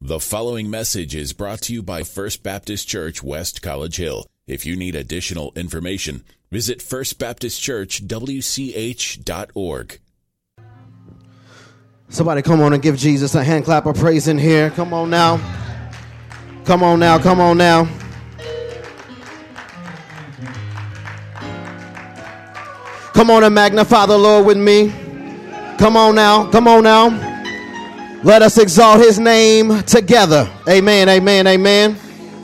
The following message is brought to you by First Baptist Church, West College Hill. If you need additional information, visit firstbaptistchurchwch.org. Somebody come on and give Jesus a hand clap of praise in here. Come on now. Come on now. Come on now. Come on and magnify the Lord with me. Come on now. Come on now. Let us exalt his name together. Amen, amen, amen.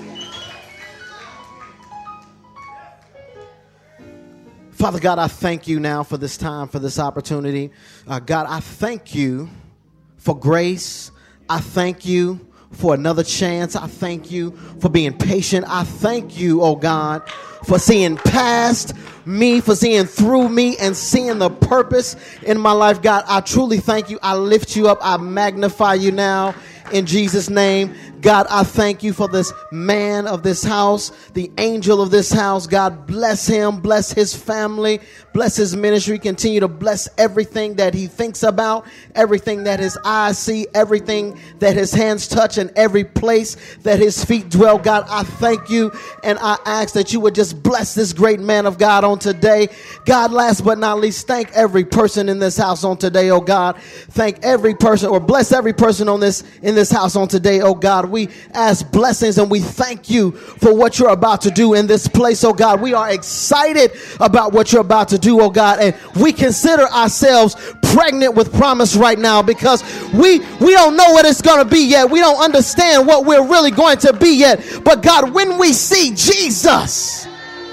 Father God, I thank you now for this time, for this opportunity. God, I thank you for grace. I thank you for another chance. I thank you for being patient. I thank you, oh God, for seeing past me, for seeing through me and seeing the purpose in my life. God, I truly thank you. I lift you up. I magnify you now in Jesus' name. God, I thank you for this man of this house, the angel of this house. God, bless him, bless his family, bless his ministry. Continue to bless everything that he thinks about, everything that his eyes see, everything that his hands touch, and every place that his feet dwell. God, I thank you, and I ask that you would just bless this great man of God on today. God, last but not least, thank every person in this house on today, oh God. Thank every person, or bless every person in this house on today, oh God. We ask blessings and we thank you for what you're about to do in this place, oh God. We are excited about what you're about to do, oh God, and we consider ourselves pregnant with promise right now, because we don't know what it's going to be yet. We don't understand what we're really going to be yet. But God, when we see Jesus,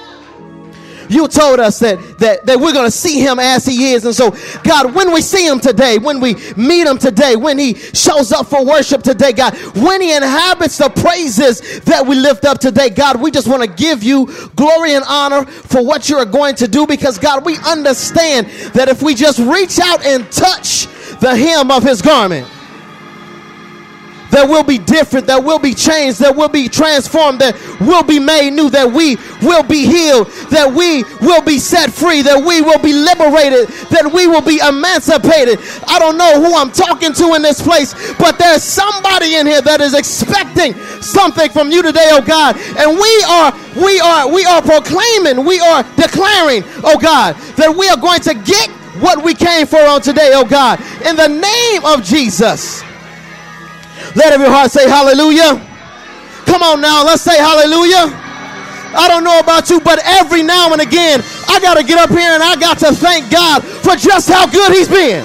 you told us that we're going to see him as he is. And so, God, when we see him today, when we meet him today, when he shows up for worship today, God, when he inhabits the praises that we lift up today, God, we just want to give you glory and honor for what you're going to do, because, God, we understand that if we just reach out and touch the hem of his garment, that will be different, that will be changed, that will be transformed, that will be made new, that we will be healed, that we will be set free, that we will be liberated, that we will be emancipated. I don't know who I'm talking to in this place, but there's somebody in here that is expecting something from you today, oh God. And we are proclaiming, we are declaring, oh God, that we are going to get what we came for on today, oh God. In the name of Jesus. Let every heart say hallelujah. Come on now, let's say hallelujah. I don't know about you, but every now and again, I got to get up here and I got to thank God for just how good he's been.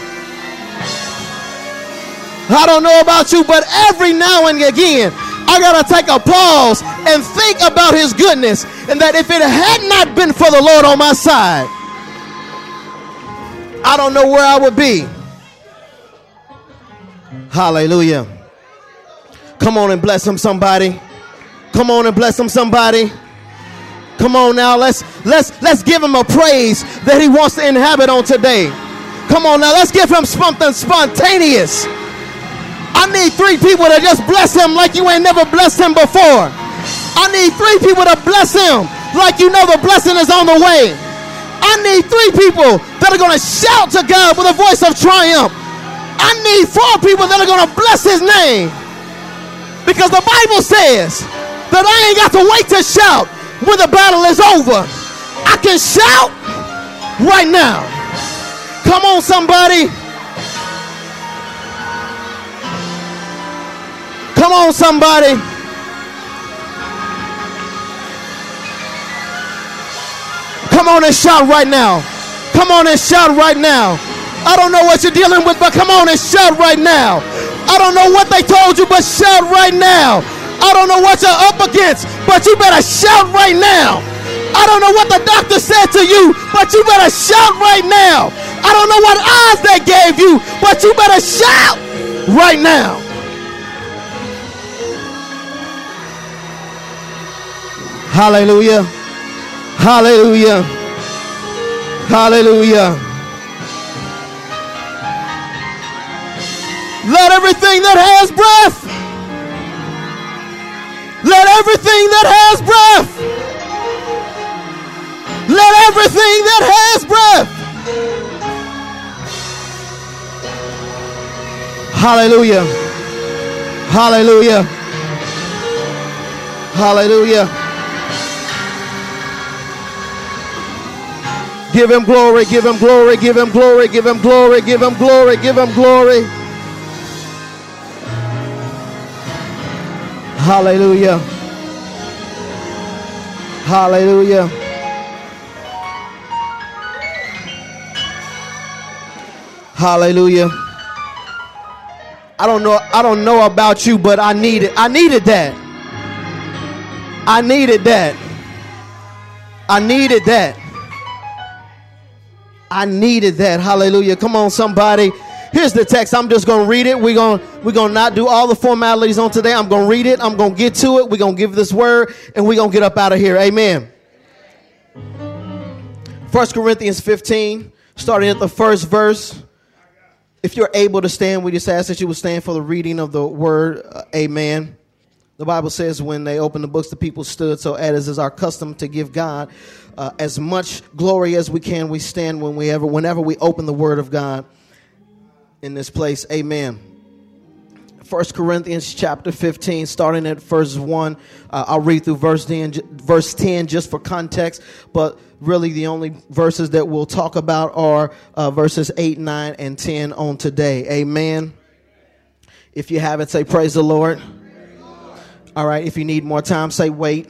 I don't know about you, but every now and again, I got to take a pause and think about his goodness, and that if it had not been for the Lord on my side, I don't know where I would be. Hallelujah. Come on and bless him, somebody. Come on and bless him, somebody. Come on now, let's give him a praise that he wants to inhabit on today. Come on now, let's give him something spontaneous. I need 3 people to just bless him like you ain't never blessed him before. I need 3 people to bless him like you know the blessing is on the way. I need 3 people that are going to shout to God with a voice of triumph. I need 4 people that are going to bless his name. Because the Bible says that I ain't got to wait to shout when the battle is over. I can shout right now. Come on, somebody. Come on, somebody. Come on and shout right now. Come on and shout right now. I don't know what you're dealing with, but come on and shout right now. I don't know what they told you, but shout right now. I don't know what you're up against, but you better shout right now. I don't know what the doctor said to you, but you better shout right now. I don't know what odds they gave you, but you better shout right now. Hallelujah. Hallelujah. Hallelujah. Let everything that has breath, let everything that has breath, let everything that has breath. Hallelujah. Hallelujah. Hallelujah. Give him glory, give him glory, give him glory, give him glory, give him glory, give him glory. Hallelujah. Hallelujah. Hallelujah. I don't know about you, but I needed that. I needed that. I needed that. I needed that. Hallelujah. Come on, somebody. Here's the text. I'm just going to read it. We're going to not do all the formalities on today. I'm going to read it. I'm going to get to it. We're going to give this word, and we're going to get up out of here. Amen. 1 Corinthians 15, starting at the first verse. If you're able to stand, we just ask that you would stand for the reading of the word. Amen. The Bible says when they opened the books, the people stood. So as is our custom to give God as much glory as we can, we stand whenever we open the word of God in this place. Amen. 1 Corinthians chapter 15, starting at verse 1. I'll read through verse 10 just for context, but really the only verses that we'll talk about are verses 8, 9, and 10 on today. Amen. If you have it, say praise the Lord. All right, if you need more time, say wait.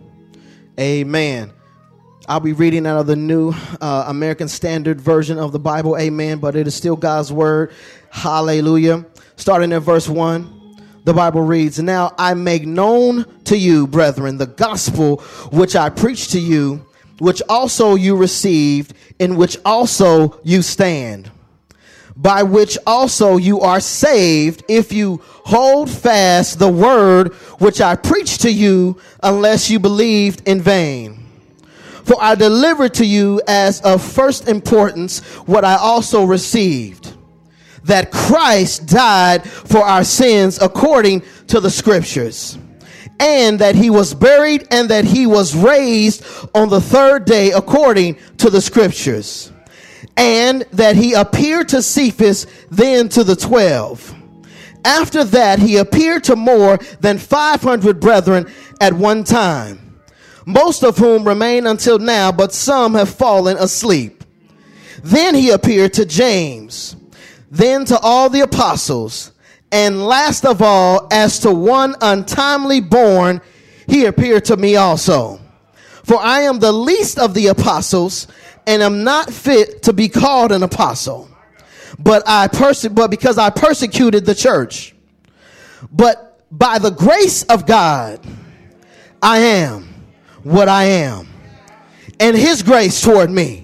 Amen. I'll be reading out of the New American Standard Version of the Bible. Amen. But it is still God's word. Hallelujah. Starting at verse 1, the Bible reads, "Now I make known to you, brethren, the gospel which I preached to you, which also you received, in which also you stand, by which also you are saved, if you hold fast the word which I preached to you, unless you believed in vain. For I delivered to you as of first importance what I also received, that Christ died for our sins according to the scriptures, and that he was buried, and that he was raised on the third day according to the scriptures, and that he appeared to Cephas, then to the 12. After that, he appeared to more than 500 brethren at one time, most of whom remain until now, but some have fallen asleep. Then he appeared to James, then to all the apostles, and last of all, as to one untimely born, he appeared to me also. For I am the least of the apostles, and am not fit to be called an apostle, but because I persecuted the church. But by the grace of God, I am what I am, and his grace toward me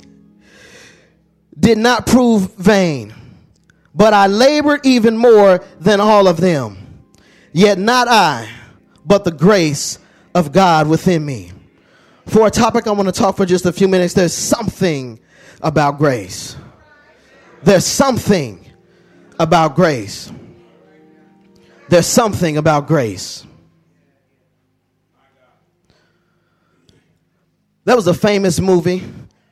did not prove vain. But I labored even more than all of them. Yet not I, but the grace of God within me." For a topic I want to talk for just a few minutes, there's something about grace. There's something about grace. There's something about grace. There was a famous movie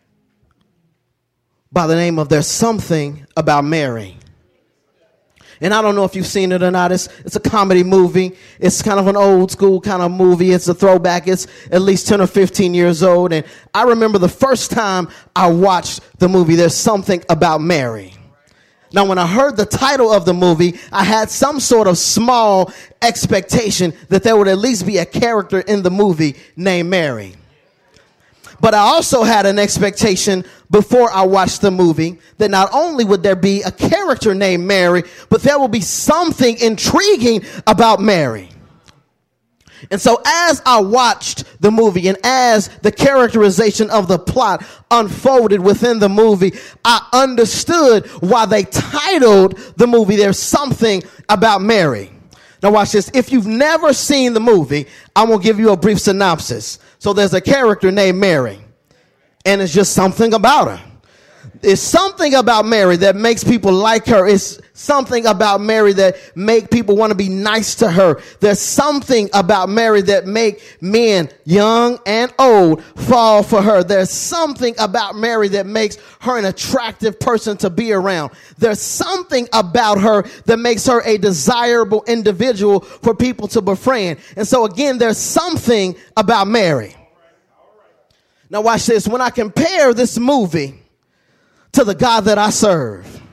by the name of There's Something About Mary. And I don't know if you've seen it or not. It's a comedy movie. It's kind of an old school kind of movie. It's a throwback. It's at least 10 or 15 years old. And I remember the first time I watched the movie, There's Something About Mary. Now, when I heard the title of the movie, I had some sort of small expectation that there would at least be a character in the movie named Mary. But I also had an expectation before I watched the movie that not only would there be a character named Mary, but there will be something intriguing about Mary. And so as I watched the movie and as the characterization of the plot unfolded within the movie, I understood why they titled the movie There's Something About Mary. Now watch this. If you've never seen the movie, I'm going to give you a brief synopsis. So there's a character named Mary, and it's just something about her. It's something about Mary that makes people like her. It's something about Mary that make people want to be nice to her. There's something about Mary that make men, young and old, fall for her. There's something about Mary that makes her an attractive person to be around. There's something about her that makes her a desirable individual for people to befriend. And so again, there's something about Mary. Now watch this. When I compare this movie to the God that I serve,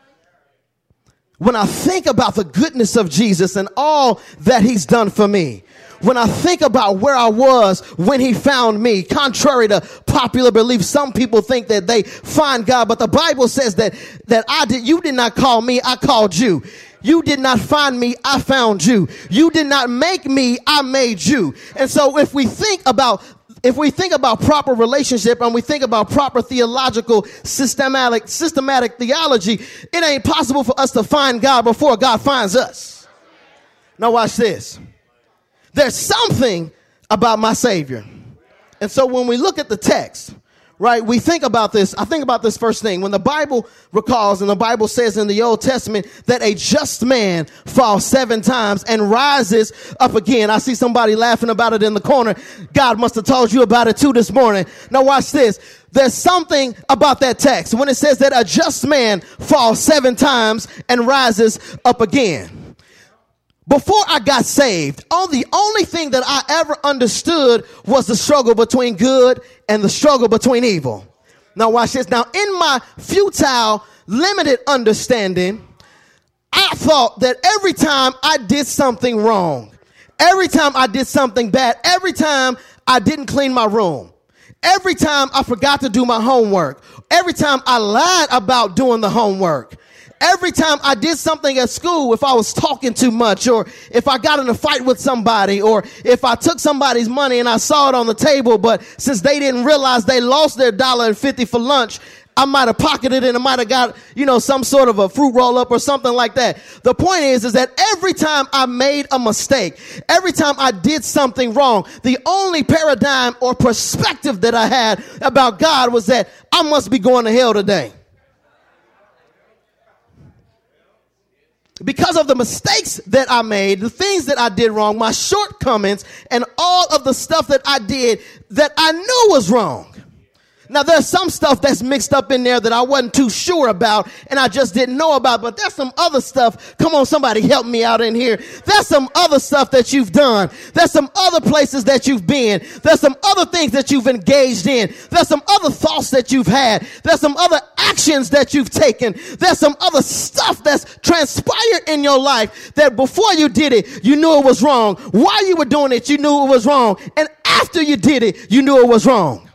when I think about the goodness of Jesus and all that he's done for me, when I think about where I was when he found me, contrary to popular belief, some people think that they find God, but the Bible says that you did not call me, I called you. You did not find me, I found you. You did not make me, I made you. And so if we think about proper relationship and we think about proper theological, systematic theology, it ain't possible for us to find God before God finds us. Now watch this. There's something about my Savior. And so when we look at the text, right, we think about this. I think about this first thing. When the Bible recalls and the Bible says in the Old Testament that a just man falls 7 times and rises up again. I see somebody laughing about it in the corner. God must have told you about it too this morning. Now watch this. There's something about that text when it says that a just man falls 7 times and rises up again. Before I got saved, the only thing that I ever understood was the struggle between good and the struggle between evil. Now watch this. Now in my futile, limited understanding, I thought that every time I did something wrong, every time I did something bad, every time I didn't clean my room, every time I forgot to do my homework, every time I lied about doing the homework, every time I did something at school, if I was talking too much, or if I got in a fight with somebody, or if I took somebody's money and I saw it on the table, but since they didn't realize they lost their $1.50 for lunch, I might have pocketed it and I might have got, some sort of a fruit roll up or something like that. The point is that every time I made a mistake, every time I did something wrong, the only paradigm or perspective that I had about God was that I must be going to hell today. Because of the mistakes that I made, the things that I did wrong, my shortcomings, and all of the stuff that I did that I knew was wrong. Now, there's some stuff that's mixed up in there that I wasn't too sure about and I just didn't know about, but there's some other stuff. Come on, somebody help me out in here. There's some other stuff that you've done. There's some other places that you've been. There's some other things that you've engaged in. There's some other thoughts that you've had. There's some other actions that you've taken. There's some other stuff that's transpired in your life that before you did it, you knew it was wrong. While you were doing it, you knew it was wrong. And after you did it, you knew it was wrong.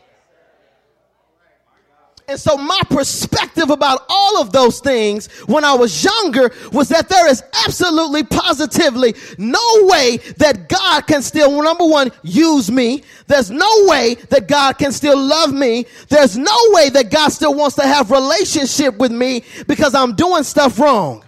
And so my perspective about all of those things when I was younger was that there is absolutely, positively no way that God can still, number one, use me. There's no way that God can still love me. There's no way that God still wants to have relationship with me because I'm doing stuff wrong.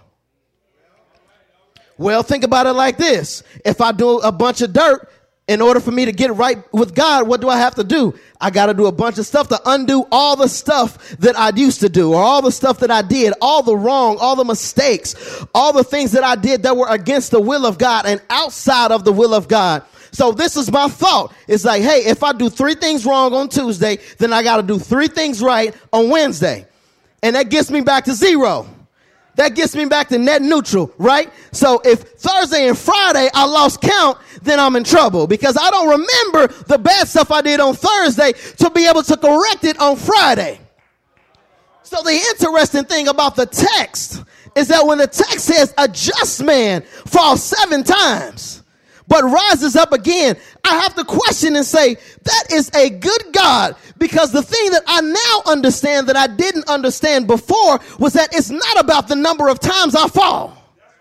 Well, think about it like this. If I do a bunch of dirt, in order for me to get right with God, what do I have to do? I got to do a bunch of stuff to undo all the stuff that I used to do, or all the stuff that I did, all the wrong, all the mistakes, all the things that I did that were against the will of God and outside of the will of God. So this is my thought. It's like, hey, if I do 3 things wrong on Tuesday, then I got to do 3 things right on Wednesday. And that gets me back to 0. That gets me back to net neutral, right? So if Thursday and Friday I lost count, then I'm in trouble because I don't remember the bad stuff I did on Thursday to be able to correct it on Friday. So the interesting thing about the text is that when the text says a just man falls 7 times but rises up again, I have to question and say, that is a good God, because the thing that I now understand that I didn't understand before was that it's not about the number of times I fall.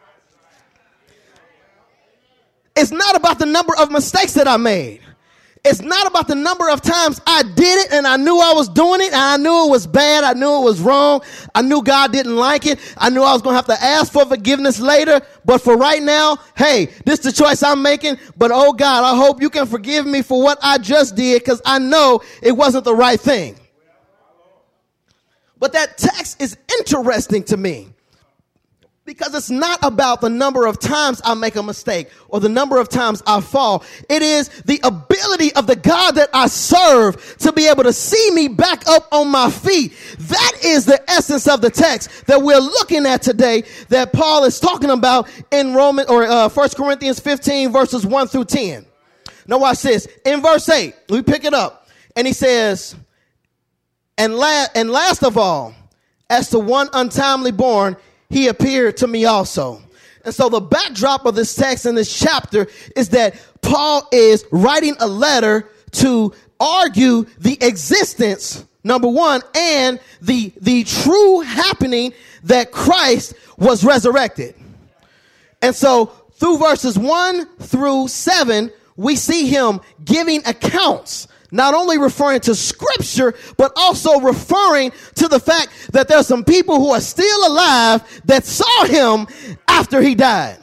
It's not about the number of mistakes that I made. It's not about the number of times I did it and I knew I was doing it and I knew it was bad. I knew it was wrong. I knew God didn't like it. I knew I was going to have to ask for forgiveness later. But for right now, hey, this is the choice I'm making. But oh God, I hope you can forgive me for what I just did because I know it wasn't the right thing. But that text is interesting to me because it's not about the number of times I make a mistake or the number of times I fall. It is the ability of the God that I serve to be able to see me back up on my feet. That is the essence of the text that we're looking at today that Paul is talking about in 1 Corinthians 15 verses 1 through 10. Now watch this. In verse 8, we pick it up and he says, and last of all, as to one untimely born, he appeared to me also. And so the backdrop of this text in this chapter is that Paul is writing a letter to argue the existence, number one, and the true happening that Christ was resurrected. And so through verses 1 through 7, we see him giving accounts, not only referring to scripture, but also referring to the fact that there's some people who are still alive that saw him after he died.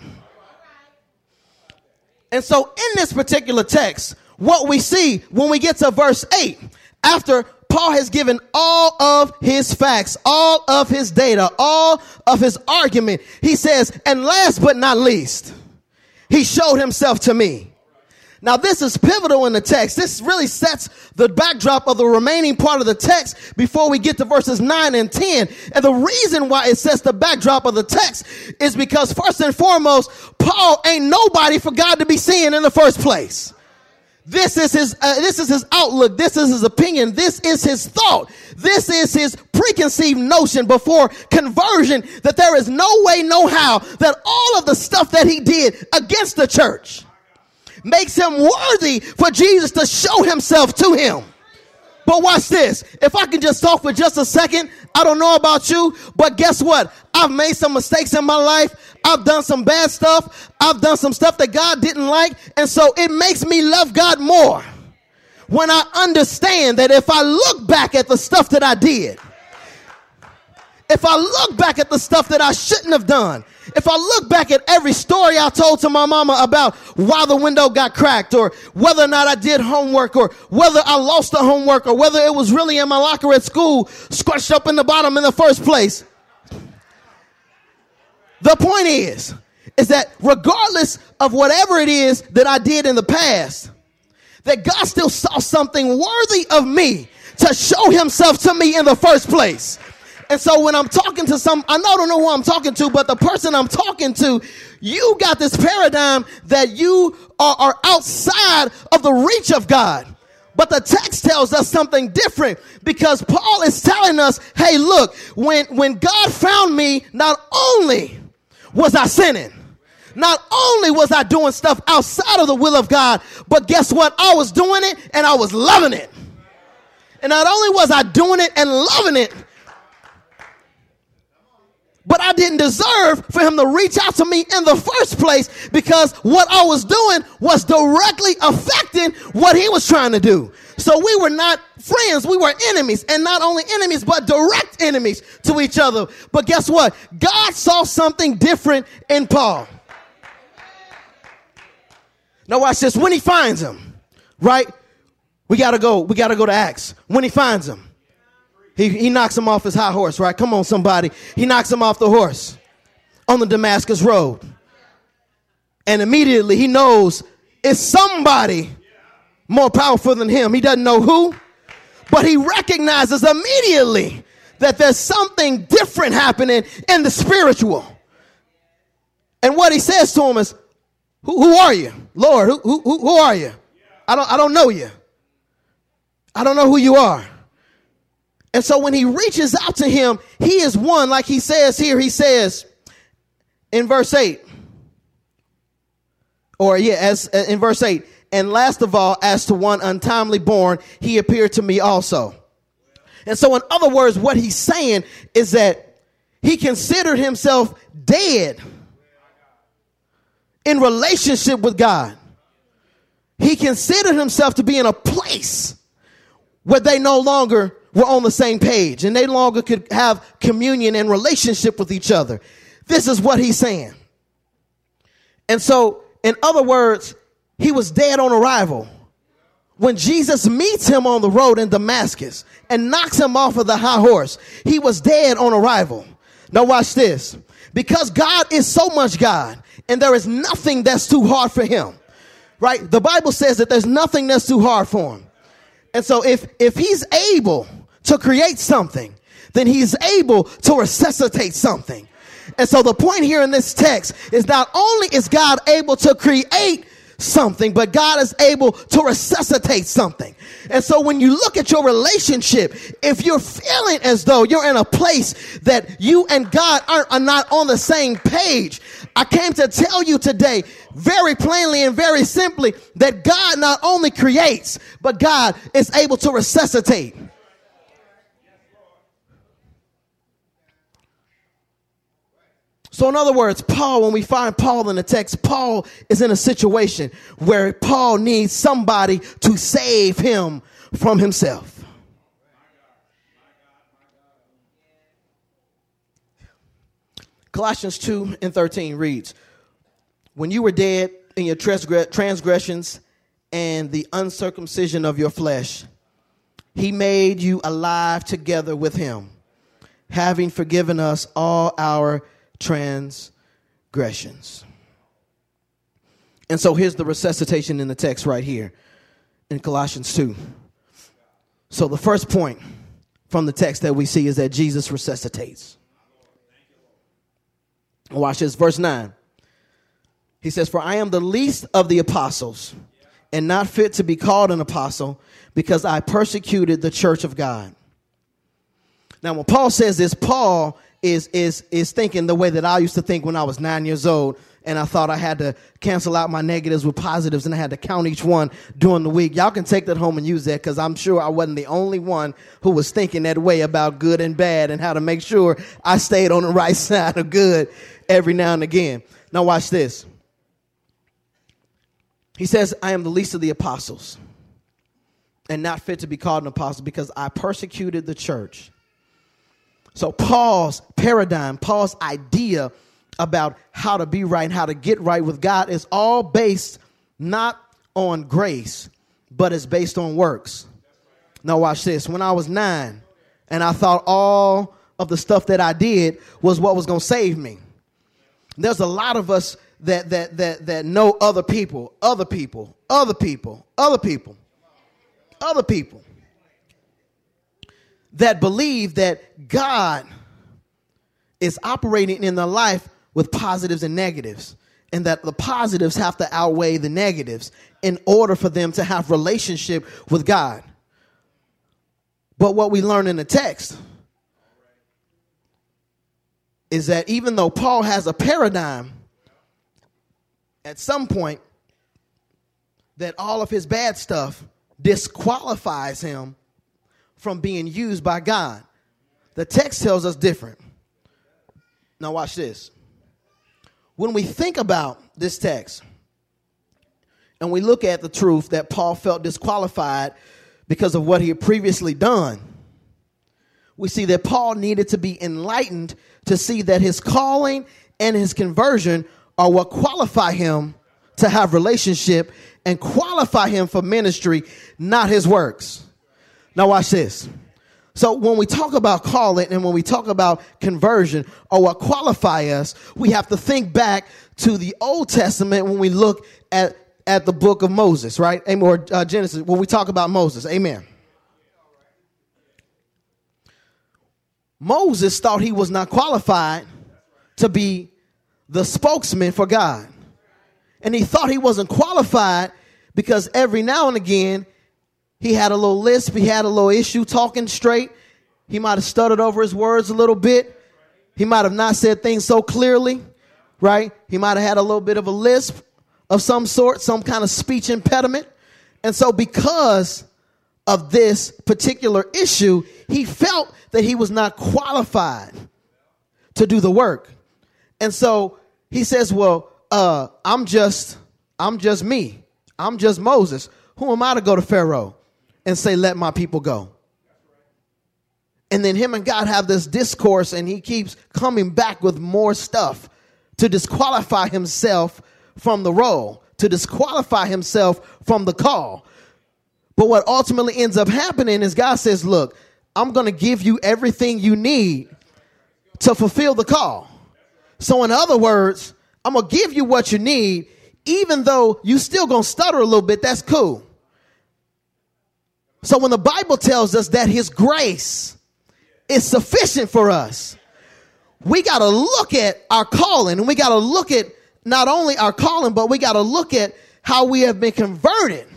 And so in this particular text, what we see when we get to verse 8, after Paul has given all of his facts, all of his data, all of his argument, he says, and last but not least, he showed himself to me. Now, this is pivotal in the text. This really sets the backdrop of the remaining part of the text before we get to verses 9 and 10. And the reason why it sets the backdrop of the text is because, first and foremost, Paul ain't nobody for God to be seeing in the first place. This is his outlook. This is his opinion. This is his thought. This is his preconceived notion before conversion that there is no way, no how that all of the stuff that he did against the church makes him worthy for Jesus to show himself to him. But watch this. If I can just talk for just a second, I don't know about you, but guess what? I've made some mistakes in my life. I've done some bad stuff. I've done some stuff that God didn't like. And so it makes me love God more when I understand that if I look back at the stuff that I did, if I look back at the stuff that I shouldn't have done, if I look back at every story I told to my mama about why the window got cracked or whether or not I did homework or whether I lost the homework or whether it was really in my locker at school squished up in the bottom in the first place. The point is that regardless of whatever it is that I did in the past, that God still saw something worthy of me to show himself to me in the first place. And so when I'm talking to I don't know who I'm talking to, but the person I'm talking to, you got this paradigm that you are outside of the reach of God. But the text tells us something different because Paul is telling us, hey, look, when God found me, not only was I sinning, not only was I doing stuff outside of the will of God, but guess what? I was doing it and I was loving it. And not only was I doing it and loving it, but I didn't deserve for him to reach out to me in the first place because what I was doing was directly affecting what he was trying to do. So we were not friends, we were enemies, and not only enemies, but direct enemies to each other. But guess what? God saw something different in Paul. Now watch this. When he finds him, right? We gotta go to Acts. When he finds him, he knocks him off his high horse, right? Come on, somebody. He knocks him off the horse on the Damascus road. And immediately he knows it's somebody more powerful than him. He doesn't know who, but he recognizes immediately that there's something different happening in the spiritual. And what he says to him is, who are you? Lord, who are you? I don't know you. I don't know who you are. And so when he reaches out to him, he is one, like he says here, he says in verse 8, in verse 8, and last of all, as to one untimely born, he appeared to me also. And so in other words, what he's saying is that he considered himself dead in relationship with God. He considered himself to be in a place where they no longer were on the same page and they no longer could have communion and relationship with each other. This is what he's saying. And so, in other words, he was dead on arrival when Jesus meets him on the road in Damascus and knocks him off of the high horse, he was dead on arrival. Now watch this. Because God is so much God, and there is nothing that's too hard for him, right? The Bible says that there's nothing that's too hard for him. And so if he's able to create something, then he's able to resuscitate something. And so the point here in this text is not only is God able to create something, but God is able to resuscitate something. And so when you look at your relationship, if you're feeling as though you're in a place that you and God are not on the same page, I came to tell you today very plainly and very simply that God not only creates, but God is able to resuscitate. So in other words, Paul, when we find Paul in the text, Paul is in a situation where Paul needs somebody to save him from himself. Colossians 2:13 reads, when you were dead in your transgressions and the uncircumcision of your flesh, he made you alive together with him, having forgiven us all our transgressions. And so here's the resuscitation in the text right here in Colossians 2. So the first point from the text that we see is that Jesus resuscitates. Watch this, verse 9. He says, for I am the least of the apostles and not fit to be called an apostle because I persecuted the church of God. Now when Paul says this, Paul is thinking the way that I used to think when I was 9 years old, and I thought I had to cancel out my negatives with positives and I had to count each one during the week. Y'all can take that home and use that, because I'm sure I wasn't the only one who was thinking that way about good and bad and how to make sure I stayed on the right side of good every now and again. Now watch this. He says, I am the least of the apostles and not fit to be called an apostle because I persecuted the church. So Paul's paradigm, Paul's idea about how to be right and how to get right with God is all based not on grace, but it's based on works. Now watch this. When I was 9 and I thought all of the stuff that I did was what was going to save me. There's a lot of us that know other people that believe that God is operating in their life with positives and negatives, and that the positives have to outweigh the negatives in order for them to have relationship with God. But what we learn in the text is that even though Paul has a paradigm at some point that all of his bad stuff disqualifies him from being used by God, the text tells us different. Now watch this. When we think about this text and we look at the truth that Paul felt disqualified because of what he had previously done, we see that Paul needed to be enlightened to see that his calling and his conversion are what qualify him to have relationship and qualify him for ministry, not his works. Now watch this. So when we talk about calling and when we talk about conversion or what qualify us, we have to think back to the Old Testament when we look at the book of Moses, right? Or Genesis, when we talk about Moses. Amen. Moses thought he was not qualified to be the spokesman for God. And he thought he wasn't qualified because every now and again he had a little lisp, he had a little issue talking straight. He might have stuttered over his words a little bit. He might have not said things so clearly, right? He might have had a little bit of a lisp of some sort, some kind of speech impediment. And so because of this particular issue, he felt that he was not qualified to do the work. And so he says, well, I'm just me. I'm just Moses. Who am I to go to Pharaoh and say, let my people go? And then him and God have this discourse, and he keeps coming back with more stuff to disqualify himself from the role, to disqualify himself from the call. But what ultimately ends up happening is God says, look, I'm going to give you everything you need to fulfill the call. So in other words, I'm going to give you what you need, even though you still going to stutter a little bit. That's cool. So when the Bible tells us that his grace is sufficient for us, we got to look at our calling, and we got to look at not only our calling, but we got to look at how we have been converted.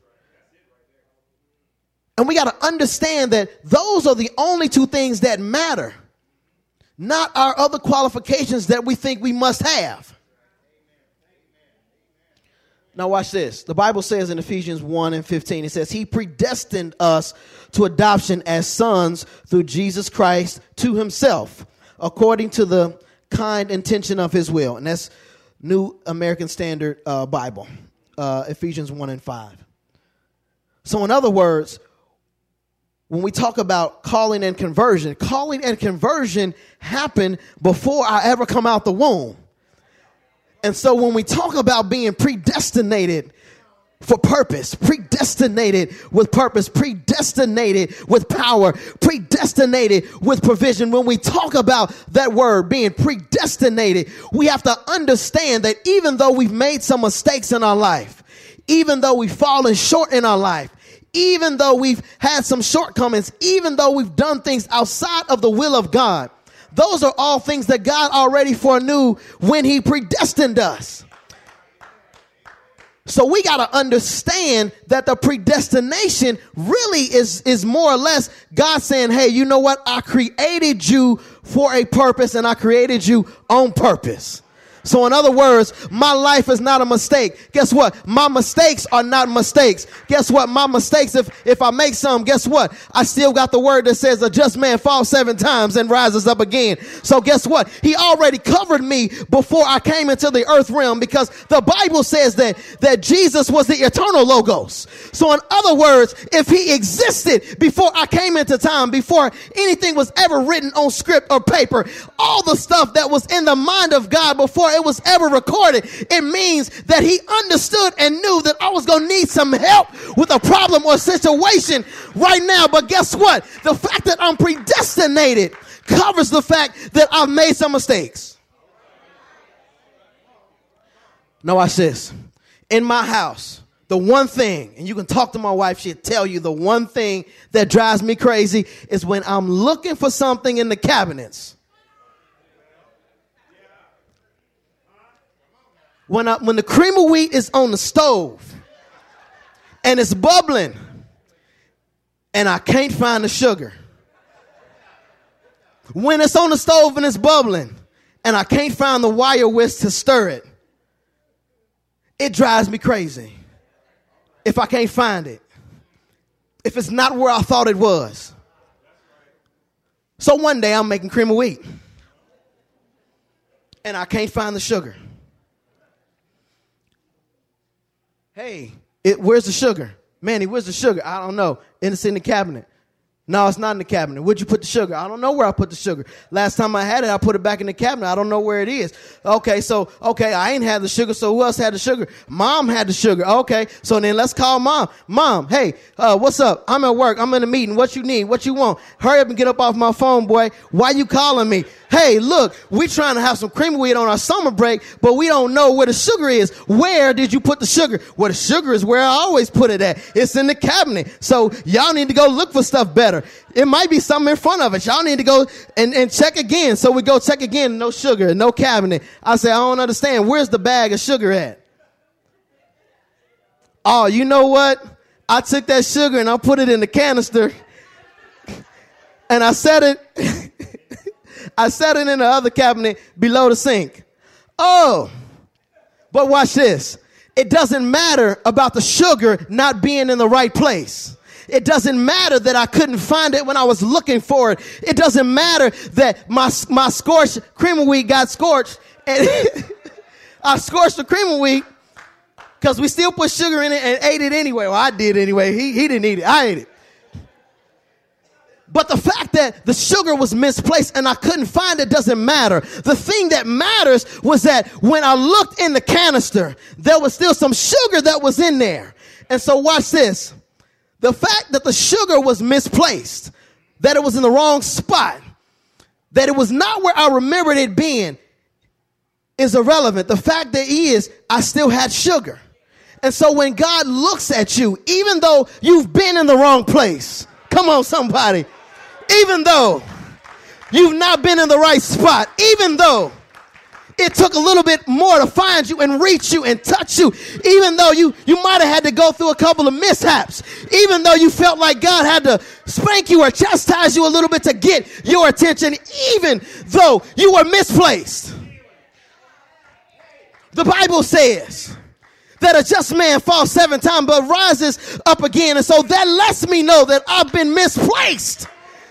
And we got to understand that those are the only two things that matter, not our other qualifications that we think we must have. Now watch this. The Bible says in Ephesians 1:15, it says, he predestined us to adoption as sons through Jesus Christ to himself, according to the kind intention of his will. And that's New American Standard Bible, Ephesians 1:5. So in other words, when we talk about calling and conversion happened before I ever come out the womb. And so when we talk about being predestinated for purpose, predestinated with purpose, predestinated with power, predestinated with provision, when we talk about that word being predestinated, we have to understand that even though we've made some mistakes in our life, even though we've fallen short in our life, even though we've had some shortcomings, even though we've done things outside of the will of God, those are all things that God already foreknew when he predestined us. So we got to understand that the predestination really is more or less God saying, hey, you know what? I created you for a purpose, and I created you on purpose. So in other words, my life is not a mistake. Guess what? My mistakes are not mistakes. Guess what? My mistakes, if I make some, guess what? I still got the word that says a just man falls 7 times and rises up again. So guess what? He already covered me before I came into the earth realm, because the Bible says that Jesus was the eternal Logos. So in other words, if he existed before I came into time, before anything was ever written on script or paper, all the stuff that was in the mind of God before it was ever recorded, it means that he understood and knew that I was going to need some help with a problem or situation right now. But guess what? The fact that I'm predestinated covers the fact that I've made some mistakes. Now watch this. In my house, the one thing, and you can talk to my wife, she'll tell you the one thing that drives me crazy is when I'm looking for something in the cabinets. When the cream of wheat is on the stove and it's bubbling and I can't find the sugar. When it's on the stove and it's bubbling and I can't find the wire whisk to stir it, it drives me crazy. If I can't find it, if it's not where I thought it was. So one day I'm making cream of wheat and I can't find the sugar. Hey, where's the sugar? Manny, where's the sugar? I don't know. And it's in the cabinet. No, it's not in the cabinet. Where'd you put the sugar? I don't know where I put the sugar. Last time I had it, I put it back in the cabinet. I don't know where it is. Okay, I ain't had the sugar, so who else had the sugar? Mom had the sugar. Okay, so then let's call Mom. Mom, hey, what's up? I'm at work. I'm in a meeting. What you need? What you want? Hurry up and get up off my phone, boy. Why you calling me? Hey, look, we trying to have some cream of wheat on our summer break, but we don't know where the sugar is. Where did you put the sugar? Well, the sugar is where I always put it at. It's in the cabinet. So y'all need to go look for stuff better. It might be something in front of us. Y'all need to go and check again. So we go check again. No sugar, no cabinet. I say, I don't understand. Where's the bag of sugar at? Oh, you know what? I took that sugar and I put it in the canister and I set it in the other cabinet below the sink. Oh, but watch this. It doesn't matter about the sugar not being in the right place. It doesn't matter that I couldn't find it when I was looking for it. It doesn't matter that my scorched cream of wheat got scorched. And I scorched the cream of wheat because we still put sugar in it and ate it anyway. Well, I did anyway. He didn't eat it. I ate it. But the fact that the sugar was misplaced and I couldn't find it doesn't matter. The thing that matters was that when I looked in the canister, there was still some sugar that was in there. And so watch this. the fact that the sugar was misplaced, that it was in the wrong spot, that it was not where I remembered it being, is irrelevant. The fact that is, I still had sugar. And so when God looks at you, even though you've been in the wrong place, come on somebody, even though you've not been in the right spot, even though it took a little bit more to find you and reach you and touch you, even though you might have had to go through a couple of mishaps, even though you felt like God had to spank you or chastise you a little bit to get your attention, even though you were misplaced. The Bible says that a just man falls 7 times but rises up again. And so that lets me know that I've been misplaced.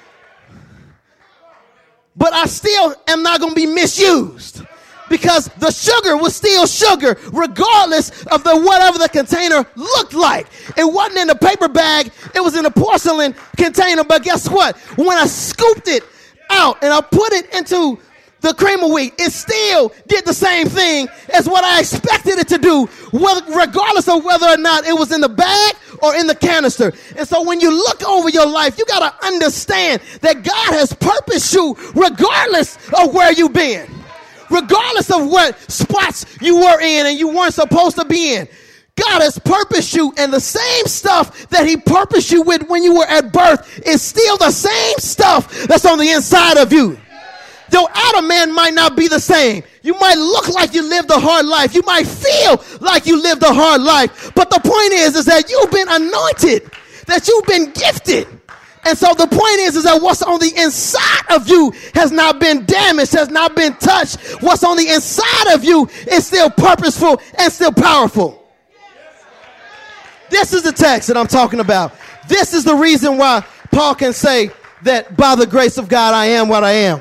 But I still am not going to be misused, because the sugar was still sugar regardless of whatever the container looked like. It wasn't in a paper bag. It was in a porcelain container. But guess what? When I scooped it out and I put it into the cream of wheat, it still did the same thing as what I expected it to do, regardless of whether or not it was in the bag or in the canister. And so when you look over your life, you got to understand that God has purposed you regardless of where you've been, regardless of what spots you were in and you weren't supposed to be in. God has purposed you, and the same stuff that he purposed you with when you were at birth is still the same stuff that's on the inside of you. Your outer man might not be the same. You might look like you lived a hard life. You might feel like you lived a hard life. But the point is that you've been anointed, that you've been gifted. And so the point is that what's on the inside of you has not been damaged, has not been touched. What's on the inside of you is still purposeful and still powerful. This is the text that I'm talking about. This is the reason why Paul can say that by the grace of God, I am what I am.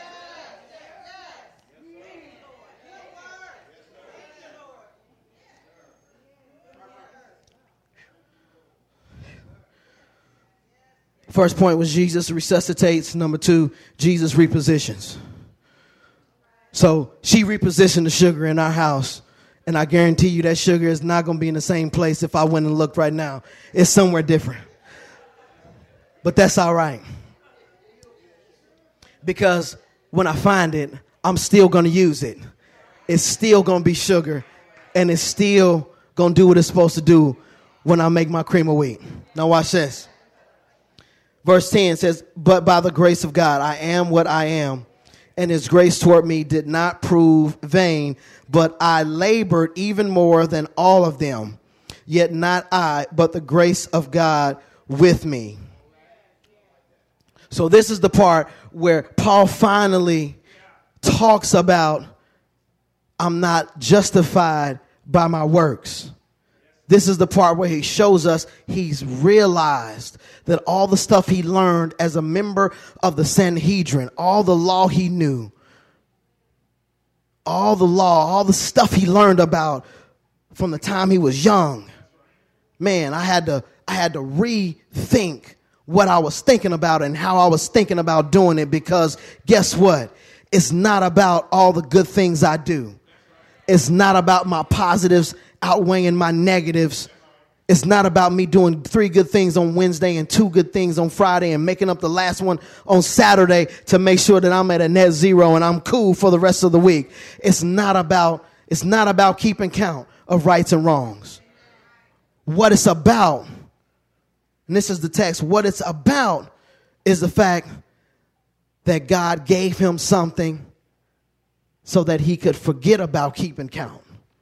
First point was Jesus resuscitates. Number 2, Jesus repositions. So she repositioned the sugar in our house. And I guarantee you that sugar is not going to be in the same place if I went and looked right now. It's somewhere different. But that's all right. Because when I find it, I'm still going to use it. It's still going to be sugar. And it's still going to do what it's supposed to do when I make my cream of wheat. Now watch this. Verse 10 says, but by the grace of God, I am what I am, and his grace toward me did not prove vain, but I labored even more than all of them. Yet not I, but the grace of God with me. So this is the part where Paul finally talks about, I'm not justified by my works. This is the part where he shows us he's realized that all the stuff he learned as a member of the Sanhedrin, all the law he knew, all the law, all the stuff he learned about from the time he was young. Man, I had to rethink what I was thinking about and how I was thinking about doing it, because guess what? It's not about all the good things I do. It's not about my positives outweighing my negatives. It's not about me doing 3 good things on Wednesday and 2 good things on Friday and making up the last one on Saturday to make sure that I'm at a net zero and I'm cool for the rest of the week. It's not about keeping count of rights and wrongs. What it's about, and this is the text, what it's about is the fact that God gave him something so that he could forget about keeping count.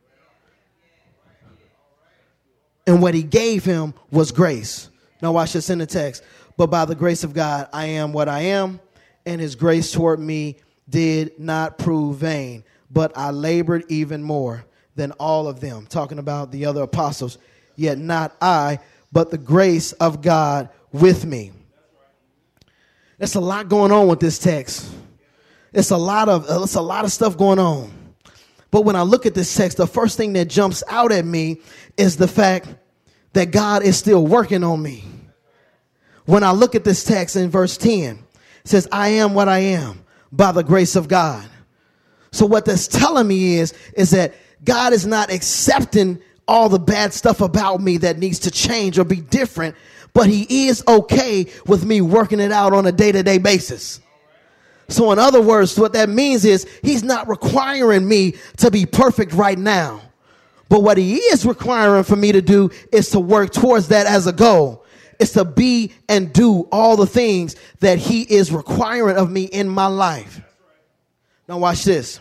And what he gave him was grace. Now watch this in the text. But by the grace of God, I am what I am, and his grace toward me did not prove vain, but I labored even more than all of them. Talking about the other apostles. Yet not I, but the grace of God with me. There's a lot going on with this text. It's a lot of stuff going on. But when I look at this text, the first thing that jumps out at me is the fact that God is still working on me. When I look at this text in verse 10, it says, I am what I am by the grace of God. So what that's telling me is that God is not accepting all the bad stuff about me that needs to change or be different, but he is okay with me working it out on a day-to-day basis. So in other words, what that means is he's not requiring me to be perfect right now. But what he is requiring for me to do is to work towards that as a goal. It's to be and do all the things that he is requiring of me in my life. Now watch this.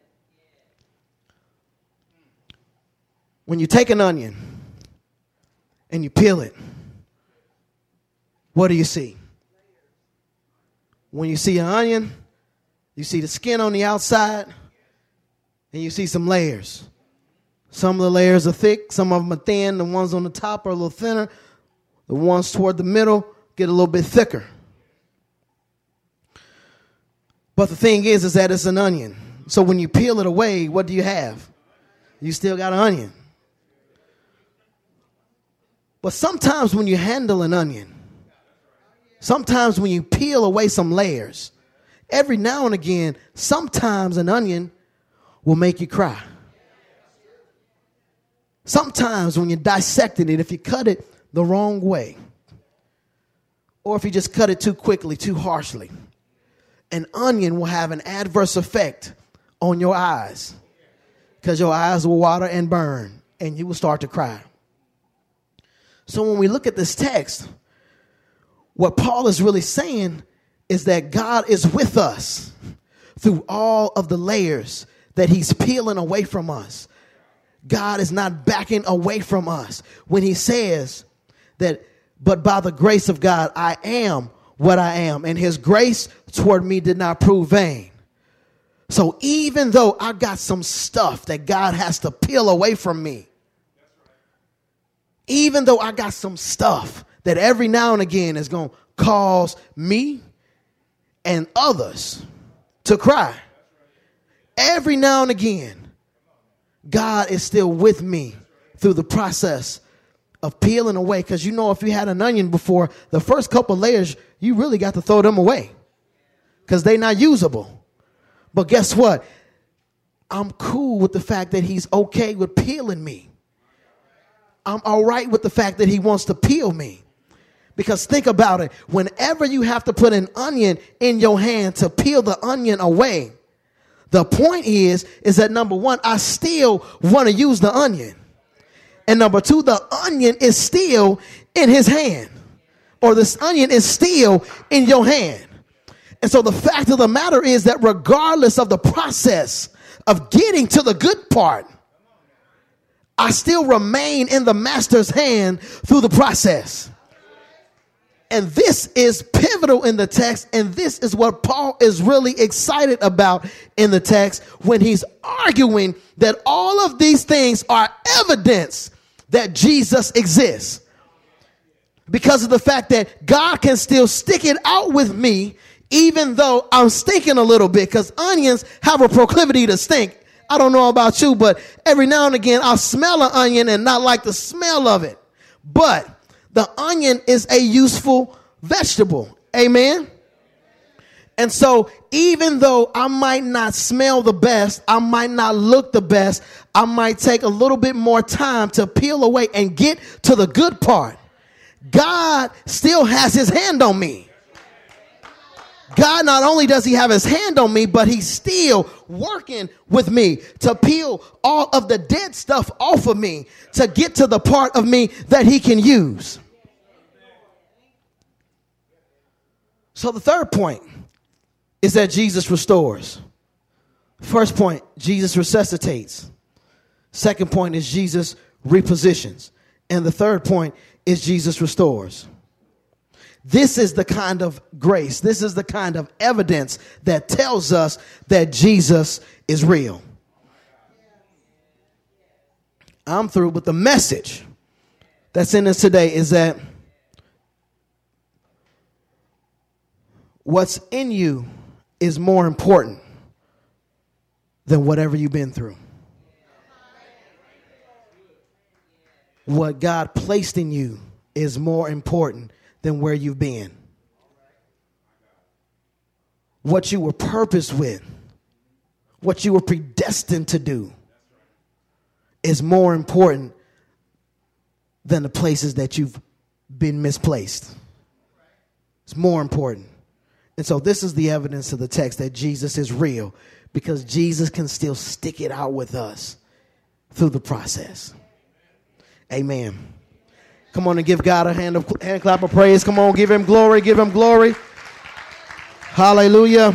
When you take an onion and you peel it, what do you see? When you see an onion, you see the skin on the outside and you see some layers. Some of the layers are thick, some of them are thin. The ones on the top are a little thinner. The ones toward the middle get a little bit thicker. But the thing is that it's an onion. So when you peel it away, what do you have? You still got an onion. But sometimes when you handle an onion, sometimes when you peel away some layers, every now and again, sometimes an onion will make you cry. Sometimes when you're dissecting it, if you cut it the wrong way, or if you just cut it too quickly, too harshly, an onion will have an adverse effect on your eyes because your eyes will water and burn and you will start to cry. So when we look at this text, what Paul is really saying is that God is with us through all of the layers that he's peeling away from us. God is not backing away from us when he says that, but by the grace of God, I am what I am. And his grace toward me did not prove vain. So even though I got some stuff that God has to peel away from me, even though I got some stuff that every now and again is going to cause me and others to cry, every now and again, God is still with me through the process of peeling away. Because you know, if you had an onion before, the first couple layers, you really got to throw them away because they're not usable. But guess what? I'm cool with the fact that he's okay with peeling me. I'm all right with the fact that he wants to peel me. Because think about it. Whenever you have to put an onion in your hand to peel the onion away, the point is that number one, I still want to use the onion. And number two, the onion is still in his hand. Or this onion is still in your hand. And so the fact of the matter is that regardless of the process of getting to the good part, I still remain in the master's hand through the process. And this is pivotal in the text. And this is what Paul is really excited about in the text when he's arguing that all of these things are evidence that Jesus exists. Because of the fact that God can still stick it out with me even though I'm stinking a little bit, because onions have a proclivity to stink. I don't know about you, but every now and again I'll smell an onion and not like the smell of it. But the onion is a useful vegetable. Amen. And so even though I might not smell the best, I might not look the best, I might take a little bit more time to peel away and get to the good part, God still has his hand on me. God not only does he have his hand on me, but he's still working with me to peel all of the dead stuff off of me to get to the part of me that he can use. So the third point is that Jesus restores. First point, Jesus resuscitates. Second point is Jesus repositions. And the third point is Jesus restores. This is the kind of grace, this is the kind of evidence that tells us that Jesus is real. I'm through, but the message that's in us today is that what's in you is more important than whatever you've been through. What God placed in you is more important than where you've been. What you were purposed with, what you were predestined to do is more important than the places that you've been misplaced. It's more important. And so this is the evidence of the text that Jesus is real, because Jesus can still stick it out with us through the process. Amen. Come on and give God a hand clap of praise. Come on, give him glory, give him glory. Hallelujah.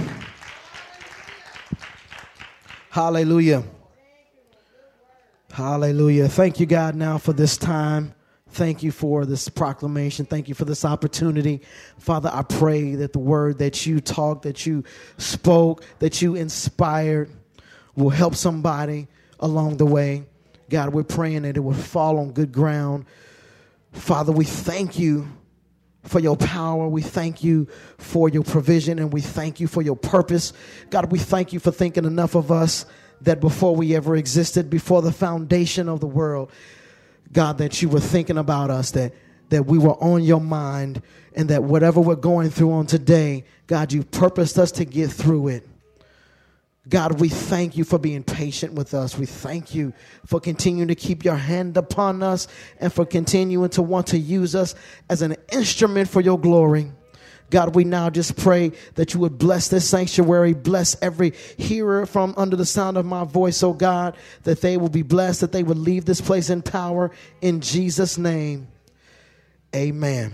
Hallelujah. Hallelujah. Thank you, God, now for this time. Thank you for this proclamation. Thank you for this opportunity. Father, I pray that the word that you talked, that you spoke, that you inspired will help somebody along the way. God, we're praying that it will fall on good ground. Father, we thank you for your power. We thank you for your provision, and we thank you for your purpose. God, we thank you for thinking enough of us that before we ever existed, before the foundation of the world, God, that you were thinking about us, that we were on your mind, and that whatever we're going through on today, God, you purposed us to get through it. God, we thank you for being patient with us. We thank you for continuing to keep your hand upon us and for continuing to want to use us as an instrument for your glory. God, we now just pray that you would bless this sanctuary, bless every hearer from under the sound of my voice, oh God, that they will be blessed, that they would leave this place in power. In Jesus' name, amen.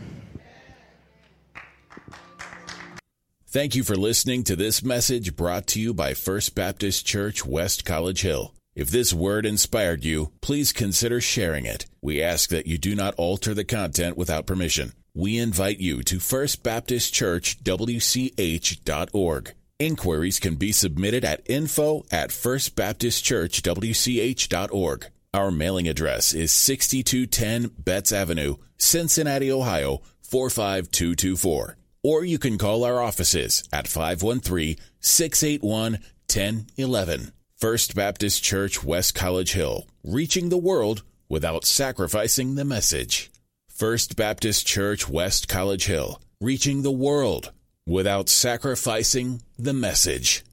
Thank you for listening to this message brought to you by First Baptist Church, West College Hill. If this word inspired you, please consider sharing it. We ask that you do not alter the content without permission. We invite you to firstbaptistchurchwch.org. Inquiries can be submitted at info@firstbaptistchurchwch.org. Our mailing address is 6210 Betts Avenue, Cincinnati, Ohio, 45224. Or you can call our offices at 513-681-1011. First Baptist Church, West College Hill, reaching the world without sacrificing the message. First Baptist Church, West College Hill, reaching the world without sacrificing the message.